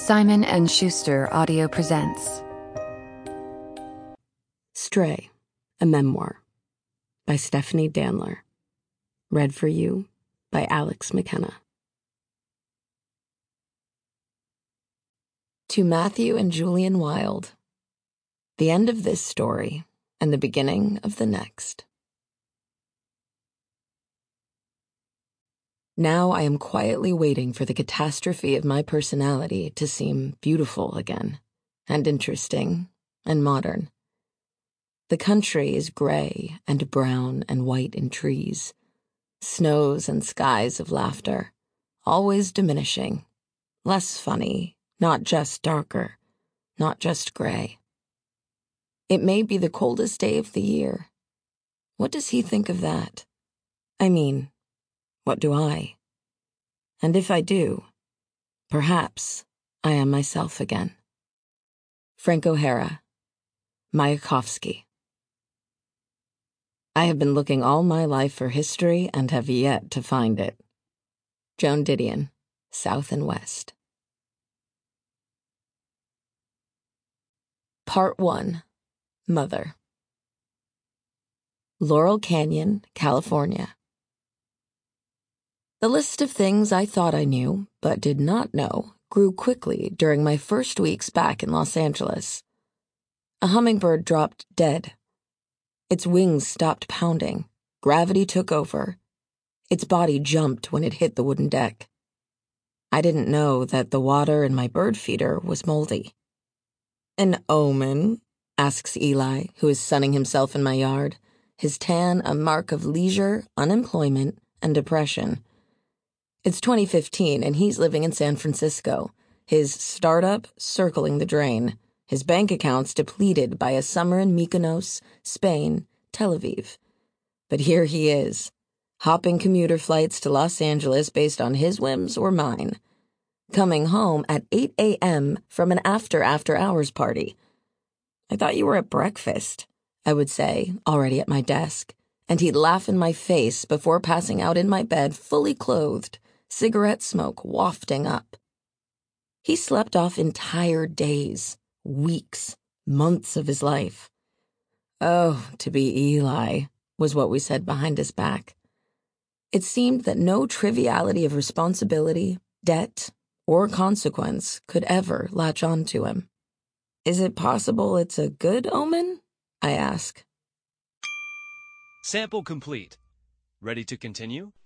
Simon & Schuster Audio presents Stray, a Memoir by Stephanie Danler. Read for you by Alex McKenna. To Matthew and Julian Wilde, the end of this story and the beginning of the next. Now I am quietly waiting for the catastrophe of my personality to seem beautiful again, and interesting, and modern. The country is gray and brown and white in trees, snows and skies of laughter, always diminishing, less funny, not just darker, not just gray. It may be the coldest day of the year. What does he think of that? I mean, what do I? And if I do, perhaps I am myself again. Frank O'Hara, Mayakovsky. I have been looking all my life for history and have yet to find it. Joan Didion, South and West. Part 1. Mother. Laurel Canyon, California. The list of things I thought I knew, but did not know, grew quickly during my first weeks back in Los Angeles. A hummingbird dropped dead. Its wings stopped pounding. Gravity took over. Its body jumped when it hit the wooden deck. I didn't know that the water in my bird feeder was moldy. An omen? Asks Eli, who is sunning himself in my yard, his tan a mark of leisure, unemployment, and depression. It's 2015 and he's living in San Francisco, his startup circling the drain, his bank accounts depleted by a summer in Mykonos, Spain, Tel Aviv. But here he is, hopping commuter flights to Los Angeles based on his whims or mine, coming home at 8 a.m. from an after-hours party. I thought you were at breakfast, I would say, already at my desk, and he'd laugh in my face before passing out in my bed fully clothed, cigarette smoke wafting up. He slept off entire days, weeks, months of his life. Oh, to be Eli, was what we said behind his back. It seemed that no triviality of responsibility, debt, or consequence could ever latch on to him. Is it possible it's a good omen? I ask. Sample complete. Ready to continue?